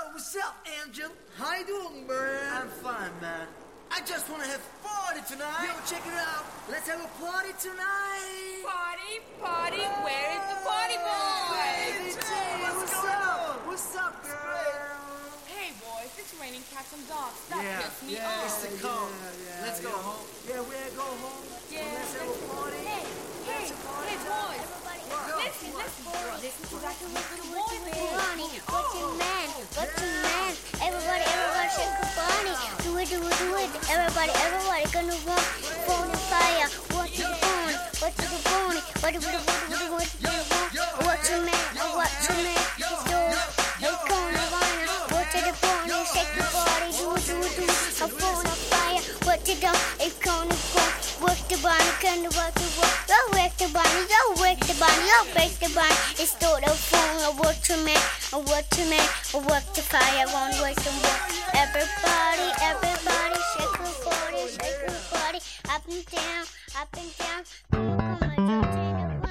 what's up, Angel? How you doing, man? I'm fine, man. I just want to have party tonight. Yo, check it out. Let's have a party tonight. Party, where is the party boy? Baby J, what's up? What's up, girl? Hey, boys, it's raining cats and dogs. That Yeah, pissed me yeah, off. it's the cold. Let's go home. Yeah, we'll go home. Yeah. Let's have a party. Hey, boys. Listen to that little boy there. What's your man? Everybody shake your body. Do it. Everybody gonna rock. Phone and fire. What's your bone? What to the bone? What's your man? He's doing. They gonna run. What to the bone? Shake your body. Do it. A phone and fire. What to the? It's gonna go. Work the bunny, can you work the work? Yo, work the bunny, break the bunny. It's still the phone, I work to make, I work the fire, I won't waste the work. Everybody, shake your body, up and down. Come on, just turn around.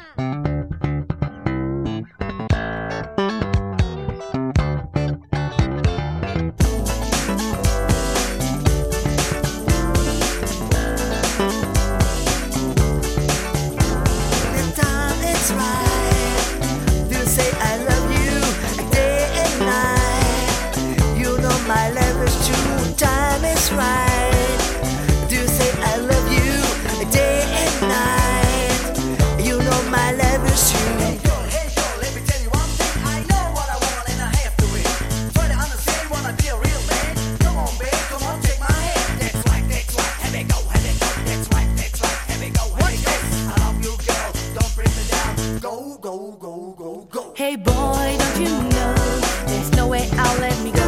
Hey boy, don't you know there's no way I'll let me go.